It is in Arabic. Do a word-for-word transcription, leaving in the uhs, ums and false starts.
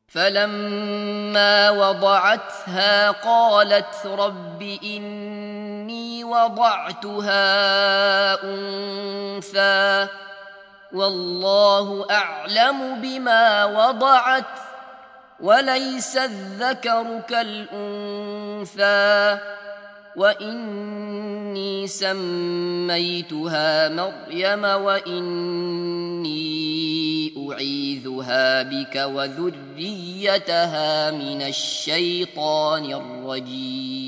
فلما وضعتها قالت رب إني وضعتها أنثى والله أعلم بما وضعت وليس الذكر كالأنثى وإني سميتها مريم وإني أعيذها بك وذريتها من الشيطان الرجيم